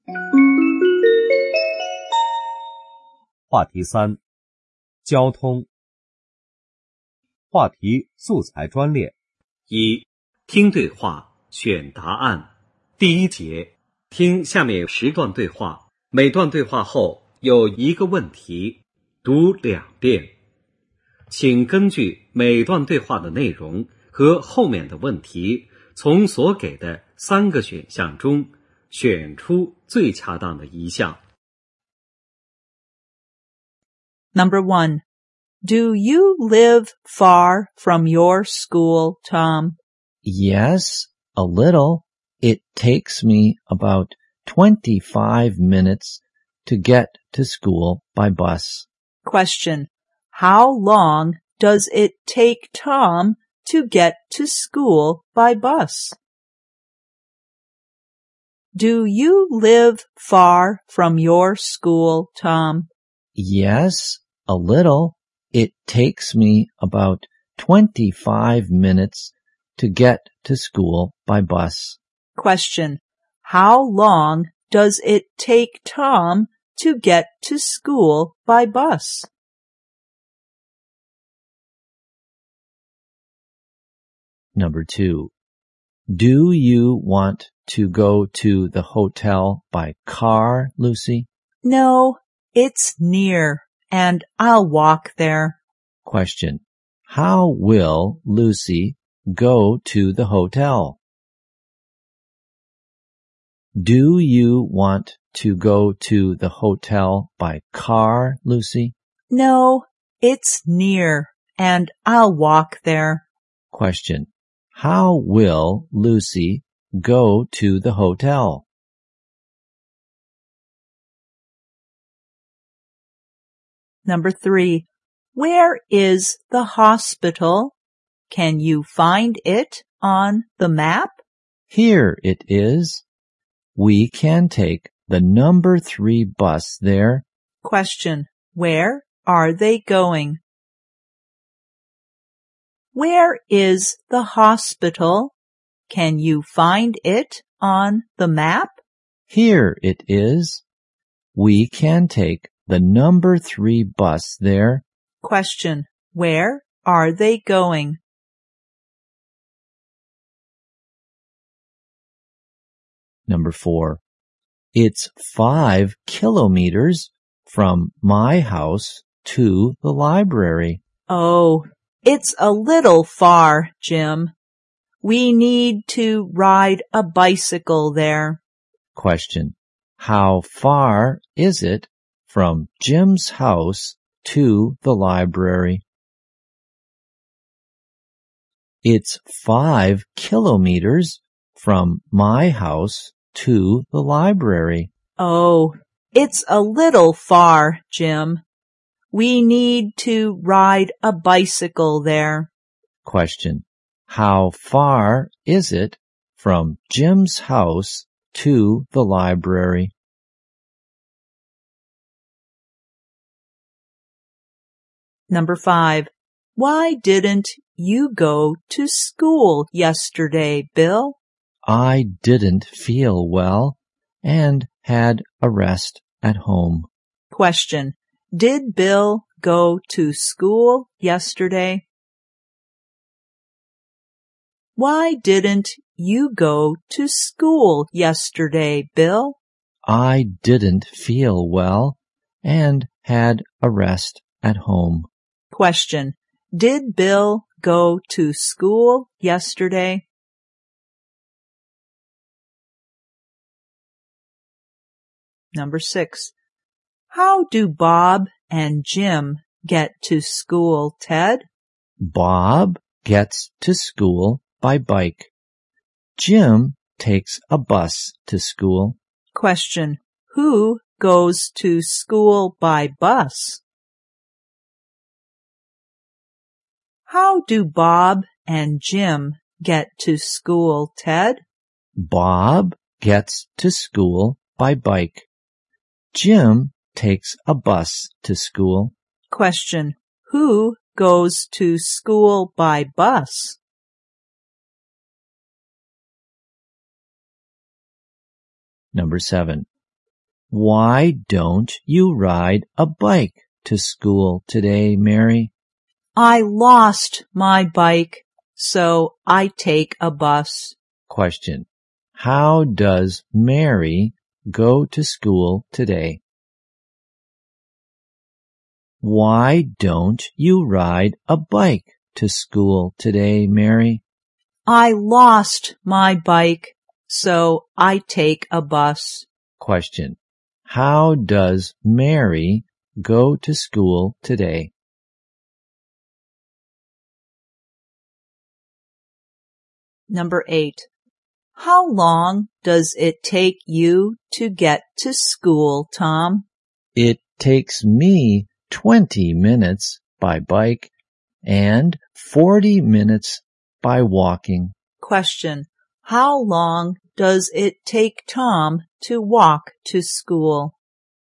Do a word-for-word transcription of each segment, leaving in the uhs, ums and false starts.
话题三：交通。话题素材专列。 一、听对话，选答案。第一节，听下面十段对话，每段对话后有一个问题，读两遍。请根据每段对话的内容和后面的问题，从所给的三个选项中选出最恰当的一项。 Number one, do you live far from your school, Tom? Yes, a little. It takes me about twenty-five minutes to get to school by bus. Question, how long does it take Tom to get to school by bus? Do you live far from your school, Tom? Yes, a little. It takes me about twenty-five minutes to get to school by bus. Question, how long does it take Tom to get to school by bus? Number two. Do you want to go to the hotel by car, Lucy? No, it's near, and I'll walk there. Question. How will Lucy go to the hotel? Do you want to go to the hotel by car, Lucy? No, it's near, and I'll walk there. Question. How will Lucy go to the hotel? Number three, where is the hospital? Can you find it on the map? Here it is. We can take the number three bus there. Question, where are they going? Where is the hospital? Can you find it on the map? Here it is. We can take the number three bus there. Question, where are they going? Number four. It's five kilometers from my house to the library. Oh, it's a little far, Jim. We need to ride a bicycle there. Question. How far is it from Jim's house to the library? It's five kilometers from my house to the library. Oh, it's a little far, Jim. We need to ride a bicycle there. Question. How far is it from Jim's house to the library? Number five. Why didn't you go to school yesterday, Bill? I didn't feel well and had a rest at home. Question. Did Bill go to school yesterday? Why didn't you go to school yesterday, Bill? I didn't feel well and had a rest at home. Question. Did Bill go to school yesterday? Number six. How do Bob and Jim get to school, Ted? Bob gets to school by bike. Jim takes a bus to school. Question. Who goes to school by bus? How do Bob and Jim get to school, Ted? Bob gets to school by bike. Jim takes a bus to school. Question. Who goes to school by bus? Number seven. Why don't you ride a bike to school today, Mary? I lost my bike, so I take a bus. Question. How does Mary go to school today? Why don't you ride a bike to school today, Mary? I lost my bike, so I take a bus. Question. How does Mary go to school today? Number eight. How long does it take you to get to school, Tom? It takes me twenty minutes by bike and forty minutes by walking. Question. How long does it take Tom to walk to school?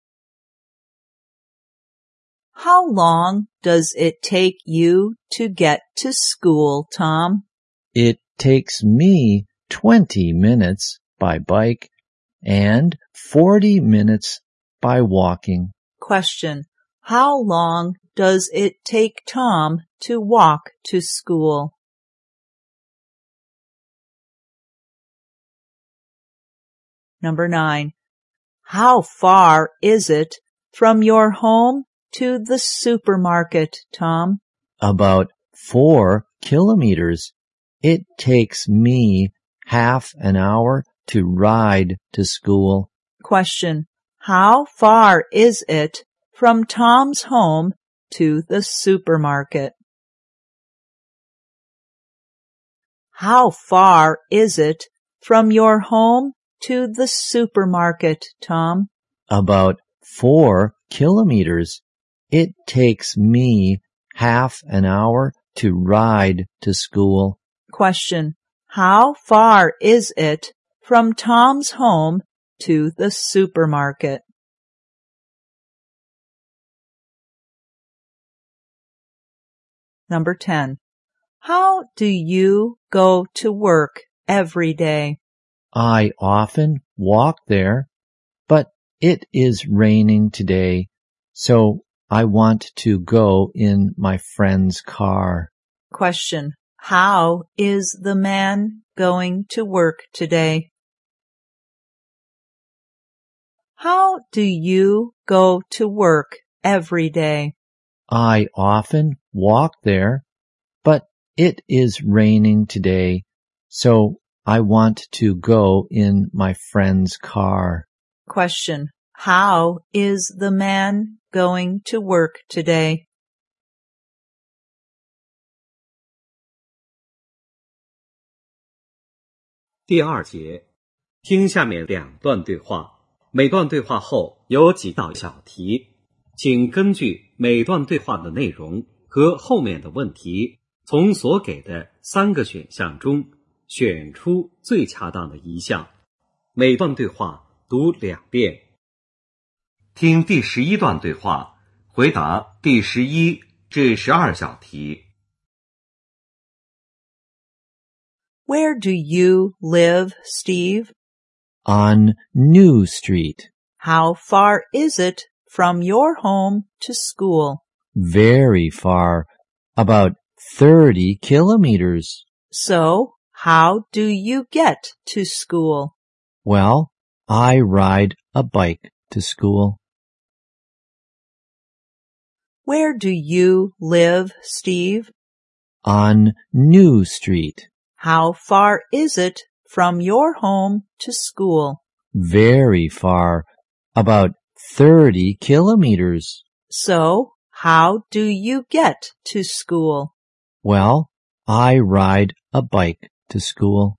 How long does it take you to get to school, Tom? It takes me twenty minutes by bike and forty minutes by walking. Question. How long does it take Tom to walk to school? Number nine. How far is it from your home to the supermarket, Tom? About four kilometers. It takes me half an hour to ride to school. Question. How far is it from Tom's home to the supermarket? How far is it from your home to the supermarket, Tom? About four kilometers. It takes me half an hour to ride to school. Question. How far is it from Tom's home to the supermarket? Number ten. How do you go to work every day? I often walk there, but it is raining today, so I want to go in my friend's car. Question. How is the man going to work today? How do you go to work every day? I often walk there, but it is raining today, so I want to go in my friend's car. Question. How is the man going to work today? 第二节，听下面两段对话，每段对话后有几道小题，请根据每段对话的内容和后面的问题，从所给的三个选项中选出最恰当的一项。每段对话读两遍。听第十一段对话，回答第十一至十二小题。 Where do you live, Steve? On New Street. How far is it from your home to school? Very far. About thirty kilometers. So, how do you get to school? Well, I ride a bike to school. Where do you live, Steve? On New Street. How far is it from your home to school? Very far. About thirty kilometers. So, how do you get to school? Well, I ride a bike to school.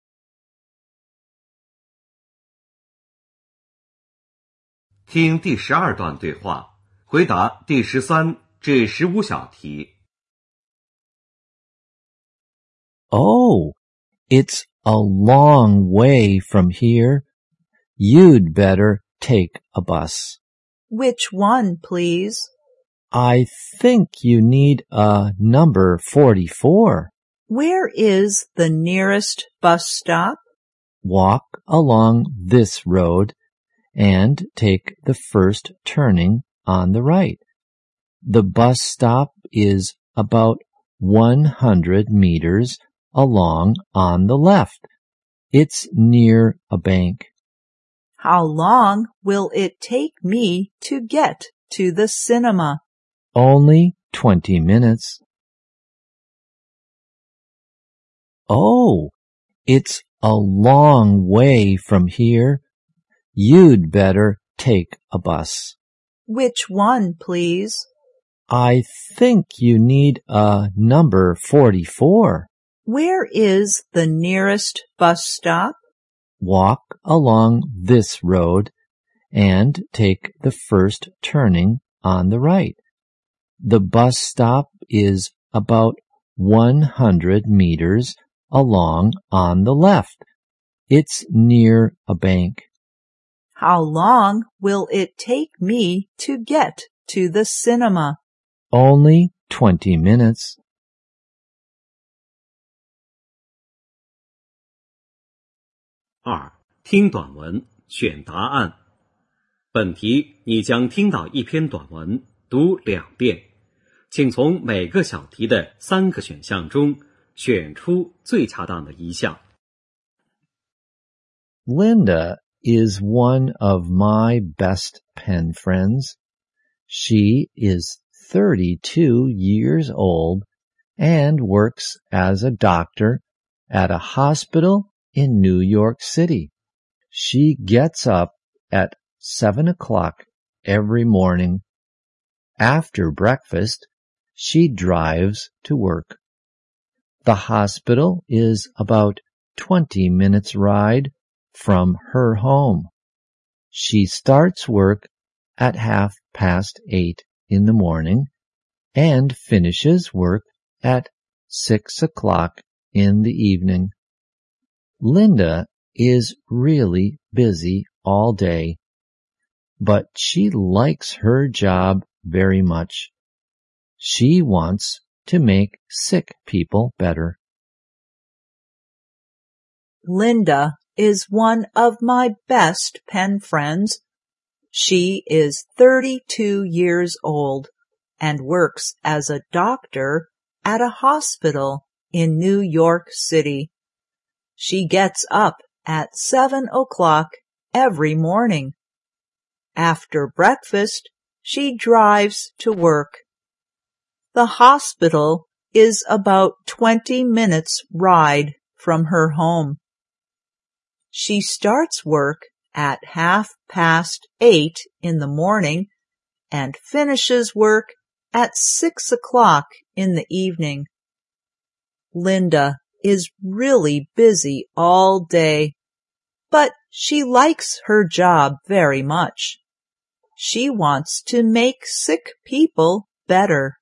听第十二段对话，回答第十三至十五小题。 Oh, it's a long way from here. You'd better take a bus. Which one, please? I think you need a number forty-four. Where is the nearest bus stop? Walk along this road and take the first turning on the right. The bus stop is about one hundred meters along on the left. It's near a bank. How long will it take me to get to the cinema? Only twenty minutes. Oh, it's a long way from here. You'd better take a bus. Which one, please? I think you need a number forty-four. Where is the nearest bus stop? Walk along this road and take the first turning on the right. The bus stop is about one hundred meters along on the left. It's near a bank. How long will it take me to get to the cinema? Only twenty minutes. 二、听短文，选答案。本题你将听到一篇短文，读两遍，请从每个小题的三个选项中选出最恰当的一项。 Linda is one of my best pen friends. She is thirty-two years old and works as a doctor at a hospital in New York City. She gets up at seven o'clock every morning. After breakfast, she drives to work. The hospital is about twenty minutes ride from her home. She starts work at half past eight in the morning and finishes work at six o'clock in the evening. Linda is really busy all day, but she likes her job very much. She wants to make sick people better. Linda is one of my best pen friends. She is thirty-two years old and works as a doctor at a hospital in New York City. She gets up at seven o'clock every morning. After breakfast, she drives to work. The hospital is about twenty minutes ride from her home. She starts work at half past eight in the morning and finishes work at six o'clock in the evening. Linda is really busy all day, but she likes her job very much. She wants to make sick people better.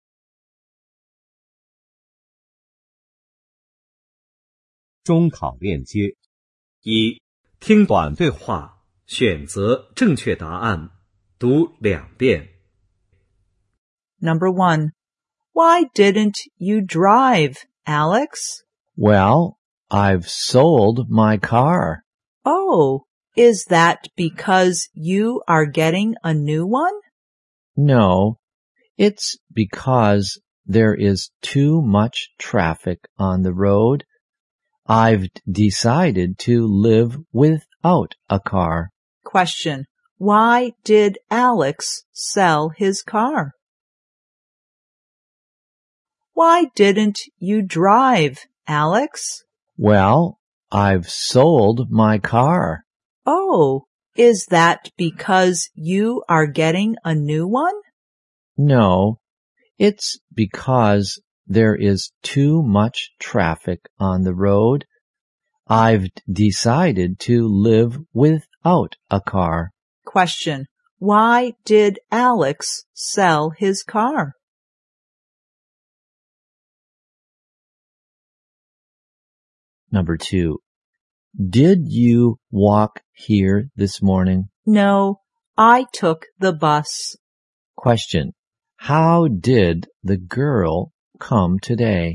中考链接。 一、听短对话，选择正确答案，读两遍。 Number one. Why didn't you drive, Alex? Well, I've sold my car. Oh, is that because you are getting a new one? No, it's because there is too much traffic on the road. I've decided to live without a car. Question. Why did Alex sell his car? Why didn't you drive, Alex? Well, I've sold my car. Oh, is that because you are getting a new one? No, it's because there is too much traffic on the road. I've decided to live without a car. Question. Why did Alex sell his car? Number two. Did you walk here this morning? No, I took the bus. Question. How did the girl come today?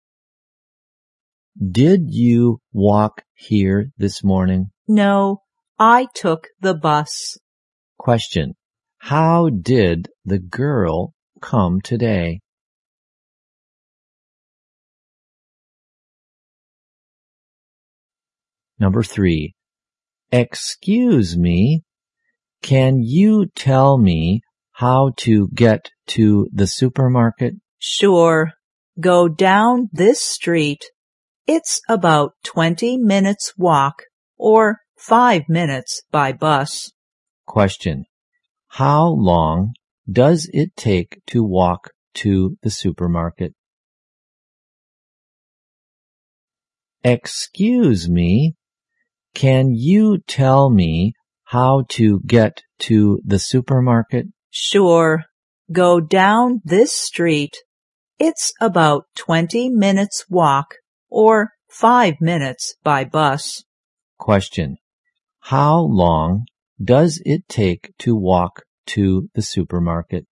Did you walk here this morning? No, I took the bus. Question. How did the girl come today? Number three. Excuse me, can you tell me how to get to the supermarket? Sure. Go down this street. It's about twenty minutes walk or five minutes by bus. Question. How long does it take to walk to the supermarket? Excuse me, can you tell me how to get to the supermarket? Sure. Go down this street. It's about twenty minutes walk or five minutes by bus. Question. How long does it take to walk to the supermarket?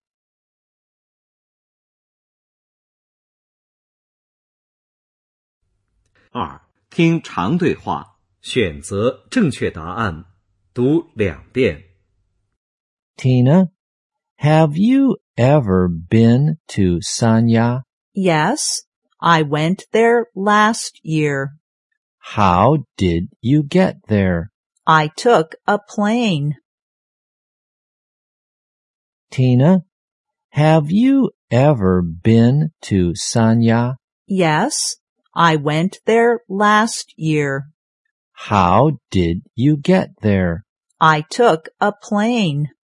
二、听长对话，选择正确答案，读两遍。 Tina, have you ever been to Sanya? Yes, I went there last year. How did you get there? I took a plane. Tina, have you ever been to Sanya? Yes, I went there last year. How did you get there? I took a plane.